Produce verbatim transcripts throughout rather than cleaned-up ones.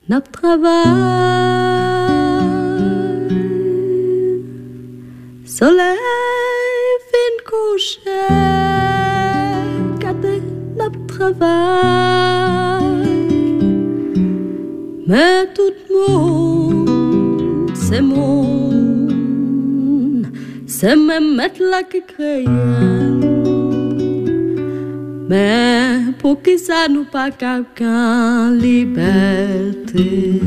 Nap travail, soleil fin couché, gade nap travail, mais tout monde, c'est monde, c'est même mettre la qui crée. Mais pour qui ça nous pas quelqu'un liberté?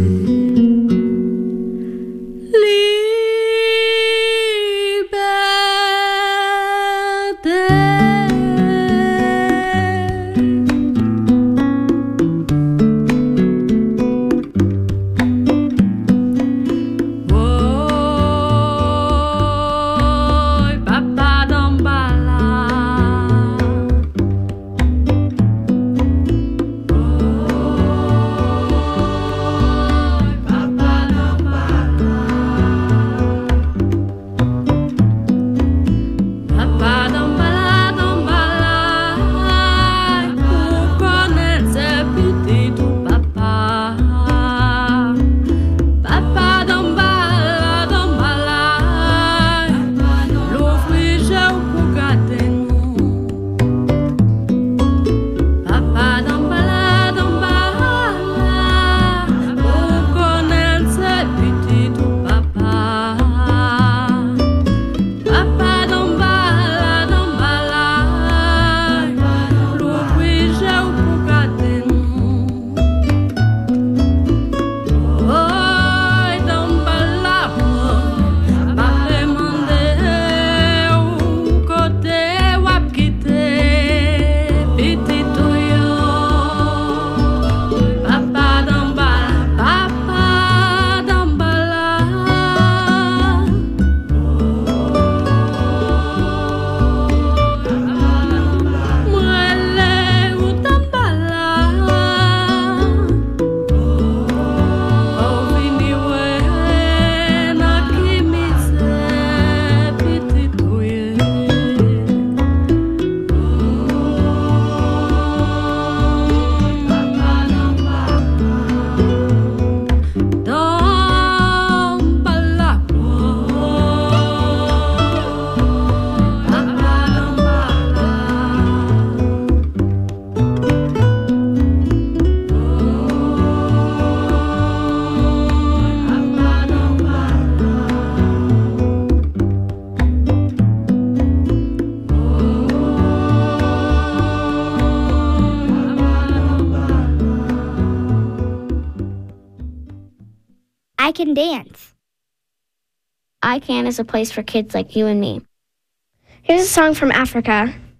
I Can Dance. I Can is a place for kids like you and me. Here's a song from Africa.